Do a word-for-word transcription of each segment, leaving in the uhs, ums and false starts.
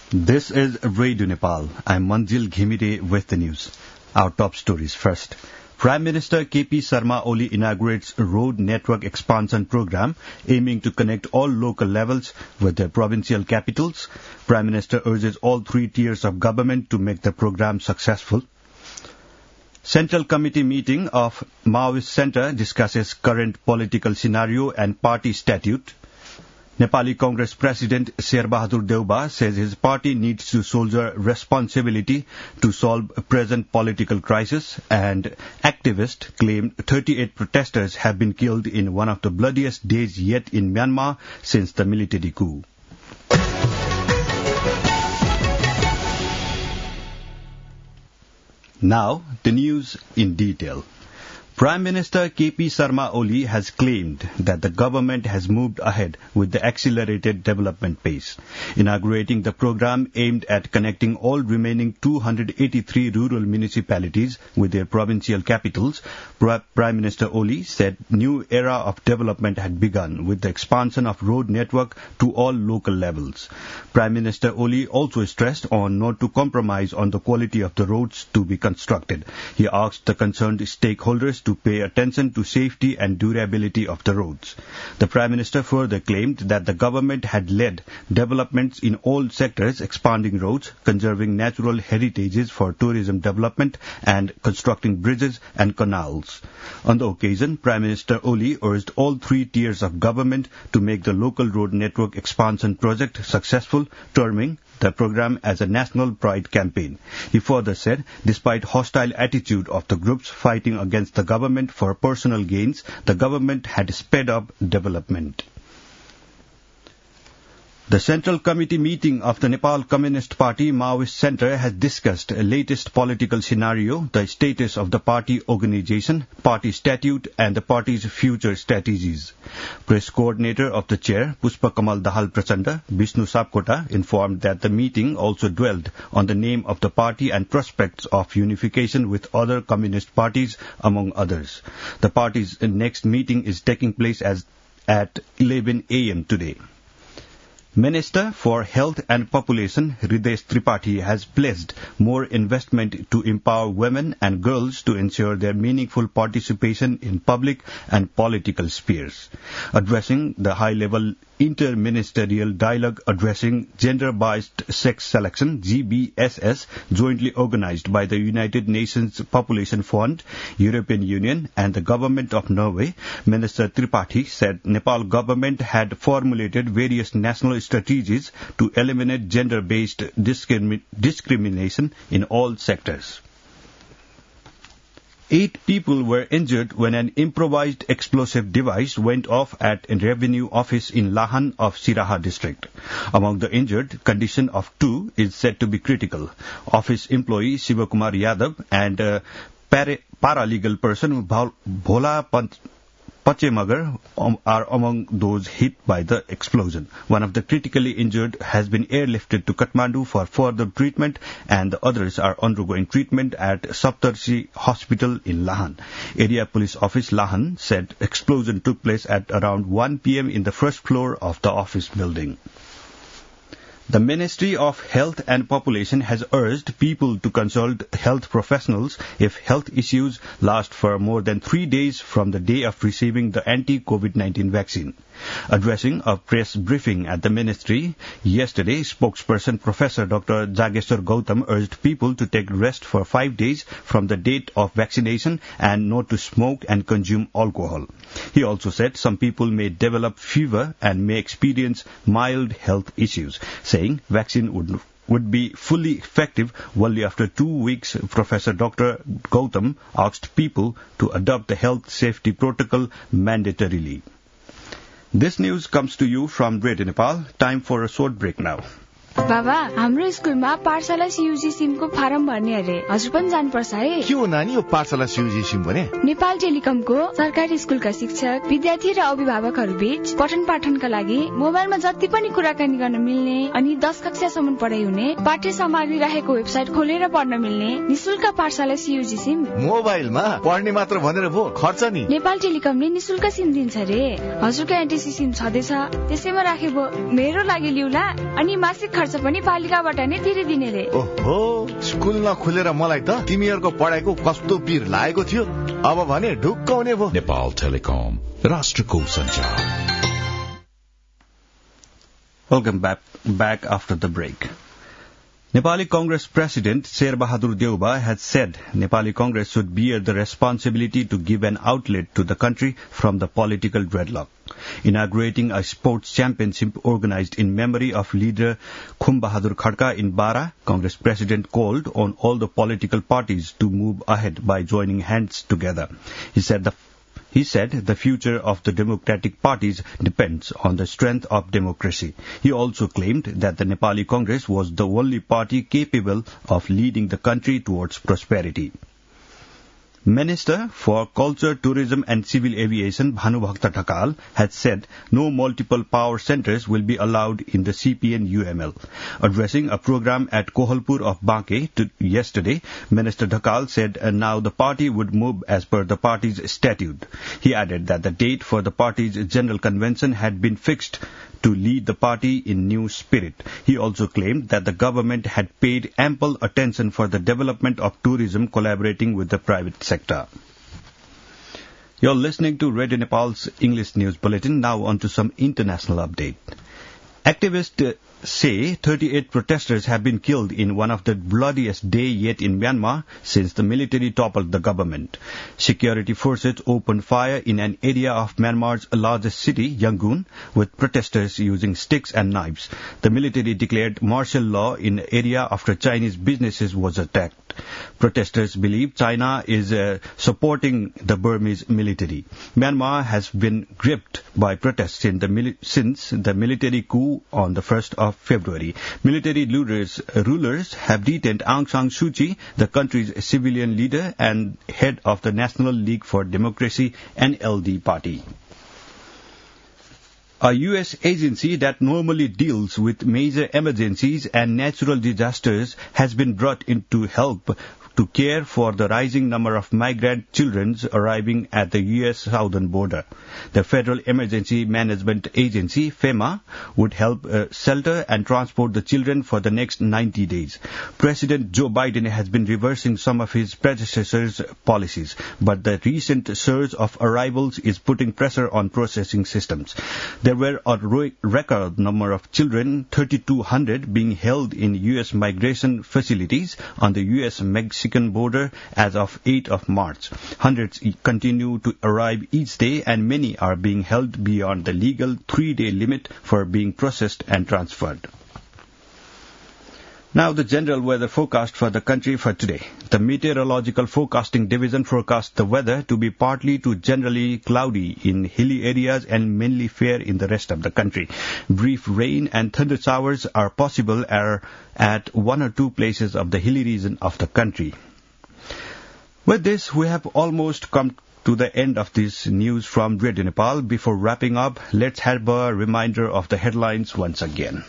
This is Radio Nepal. I'm Manjil Ghimire with the news. Our top stories first. Prime Minister K P Sharma Oli inaugurates a road network expansion program aiming to connect all local levels with their provincial capitals. Prime Minister urges all three tiers of government to make the program successful. Central Committee meeting of Maoist Centre discusses current political scenario and party statute. Nepali Congress President Sherbahadur Deuba says his party needs to shoulder responsibility to solve present political crisis, and activists claim thirty-eight protesters have been killed in one of the bloodiest days yet in Myanmar since the military coup. Now, the news in detail. Prime Minister K P Sharma Oli has claimed that the government has moved ahead with the accelerated development pace, inaugurating the program aimed at connecting all remaining two hundred eighty-three rural municipalities with their provincial capitals. Prime Minister Oli said new era of development had begun with the expansion of road network to all local levels. Prime Minister Oli also stressed on not to compromise on the quality of the roads to be constructed. He asked the concerned stakeholders to pay attention to safety and durability of the roads. The Prime Minister further claimed that the government had led developments in all sectors, expanding roads, conserving natural heritages for tourism development, and constructing bridges and canals. On the occasion, Prime Minister Oli urged all three tiers of government to make the local road network expansion project successful, terming the program as a national pride campaign. He further said, despite hostile attitude of the groups fighting against the government for personal gains, the government had sped up development. The Central Committee meeting of the Nepal Communist Party Maoist Centre has discussed the latest political scenario, the status of the party organization, party statute, and the party's future strategies. Press coordinator of the chair, Pushpa Kamal Dahal Prachanda, Vishnu Sapkota, informed that the meeting also dwelled on the name of the party and prospects of unification with other communist parties, among others. The party's next meeting is taking place as, at eleven a m today. Minister for Health and Population Hridesh Tripathi has pledged more investment to empower women and girls to ensure their meaningful participation in public and political spheres. Addressing the high-level Inter-Ministerial Dialogue Addressing Gender-Biased Sex Selection, G B S S, jointly organized by the United Nations Population Fund, European Union, and the Government of Norway, Minister Tripathi said Nepal government had formulated various national strategies to eliminate gender-based discrimi- discrimination in all sectors. Eight people were injured when an improvised explosive device went off at a revenue office in Lahan of Siraha district. Among the injured, condition of two is said to be critical. Office employee Shivakumar Yadav and a para- paralegal person Bhola Pant- Pachemagar are among those hit by the explosion. One of the critically injured has been airlifted to Kathmandu for further treatment, and the others are undergoing treatment at Saptarshi Hospital in Lahan. Area Police Office Lahan said explosion took place at around one p m in the first floor of the office building. The Ministry of Health and Population has urged people to consult health professionals if health issues last for more than three days from the day of receiving the anti-COVID nineteen vaccine. Addressing a press briefing at the ministry yesterday, spokesperson Professor Doctor Jageshwar Gautam urged people to take rest for five days from the date of vaccination and not to smoke and consume alcohol. He also said some people may develop fever and may experience mild health issues, saying vaccine would would be fully effective only after two weeks. Professor Doctor Gautam asked people to adopt the health safety protocol mandatorily. This news comes to you from Radio Nepal. Time for a short break now. बाबा हाम्रो स्कुलमा पाठशाला CUG Simco form भर्ने अरे हजुर पनि जानुपर्छ है के हो नानी यो पाठशाला सीयूजी सिम भने नेपाल टेलिकमको सरकारी स्कुलका शिक्षक विद्यार्थी र अभिभावकहरू बीच पठन पाठनका लागि मोबाइलमा जति पनि कुराकानी गर्न मिल्ने अनि दस कक्षासम्म पढाइ हुने पाठ्य सामग्री राखेको वेबसाइट खोलेर पढ्न मिल्ने निशुल्क पाठशाला सीयूजी सिम मोबाइलमा पढ्ने मात्र भनेर भो खर्च नि नेपाल टेलिकमले निशुल्क सिम दिन्छ रे हजुरको एनटीसी सिम छदैछ त्यसैमा राखेबो मेरो लागि लिउला अनि मासिक खर्च पनि पालिकाबाट नै तिरिदिने रे। ओहो, स्कुल नखुलेर मलाई त तिमीहरूको पढाइको कस्तो पीर लागेको थियो। अब भने ढुक्क हुने भो। नेपाल टेलिकम, राष्ट्रको सञ्चार। Welcome back, back after the break. Nepali Congress President Sher Bahadur Deuba has said Nepali Congress should bear the responsibility to give an outlet to the country from the political dreadlock. Inaugurating a sports championship organized in memory of leader Khum Bahadur Khadka in Bara, Congress President called on all the political parties to move ahead by joining hands together. He said the He said the future of the democratic parties depends on the strength of democracy. He also claimed that the Nepali Congress was the only party capable of leading the country towards prosperity. Minister for Culture, Tourism and Civil Aviation Bhanubhakta Dhakal had said no multiple power centers will be allowed in the C P N U M L. Addressing a program at Kohalpur of Banke to yesterday, Minister Dhakal said uh, now the party would move as per the party's statute. He added that the date for the party's general convention had been fixed to lead the party in new spirit. He also claimed that the government had paid ample attention for the development of tourism collaborating with the private sector. You're listening to Radio Nepal's English News Bulletin. Now on to some international update. Activists uh, say thirty-eight protesters have been killed in one of the bloodiest days yet in Myanmar since the military toppled the government. Security forces opened fire in an area of Myanmar's largest city, Yangon, with protesters using sticks and knives. The military declared martial law in the area after Chinese businesses was attacked. Protesters believe China is uh, supporting the Burmese military. Myanmar has been gripped by protests in the mili- since the military coup on the first of February. Military rulers, uh, rulers have detained Aung San Suu Kyi, the country's civilian leader and head of the National League for Democracy N L D party. A U S agency that normally deals with major emergencies and natural disasters has been brought in to help to care for the rising number of migrant children arriving at the U S southern border. The Federal Emergency Management Agency, FEMA, would help uh, shelter and transport the children for the next ninety days. President Joe Biden has been reversing some of his predecessors' policies, but the recent surge of arrivals is putting pressure on processing systems. There were a record number of children, thirty-two hundred, being held in U S migration facilities on the U S Mexican border as of eighth of March. Hundreds continue to arrive each day and many are being held beyond the legal three-day limit for being processed and transferred. Now the general weather forecast for the country for today. The Meteorological Forecasting Division forecasts the weather to be partly to generally cloudy in hilly areas and mainly fair in the rest of the country. Brief rain and thunder showers are possible at one or two places of the hilly region of the country. With this, we have almost come to the end of this news from Radio Nepal. Before wrapping up, let's have a reminder of the headlines once again.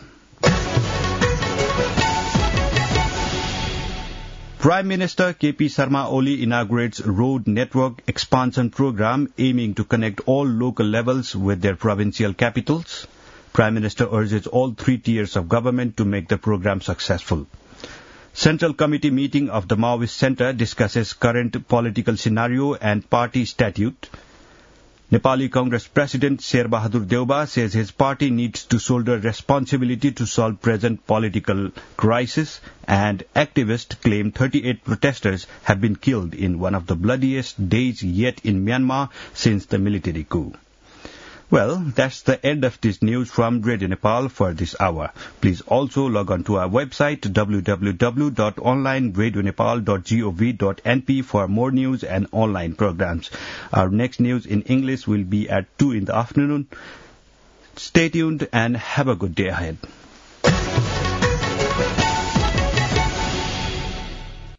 Prime Minister K P Sharma Oli inaugurates road network expansion program aiming to connect all local levels with their provincial capitals. Prime Minister urges all three tiers of government to make the program successful. Central Committee meeting of the Maoist Centre discusses current political scenario and party statute. Nepali Congress President Sher Bahadur Deuba says his party needs to shoulder responsibility to solve present political crisis, and activists claim thirty-eight protesters have been killed in one of the bloodiest days yet in Myanmar since the military coup. Well, that's the end of this news from Radio Nepal for this hour. Please also log on to our website w w w dot online radio nepal dot gov dot n p for more news and online programs. Our next news in English will be at two in the afternoon. Stay tuned and have a good day ahead.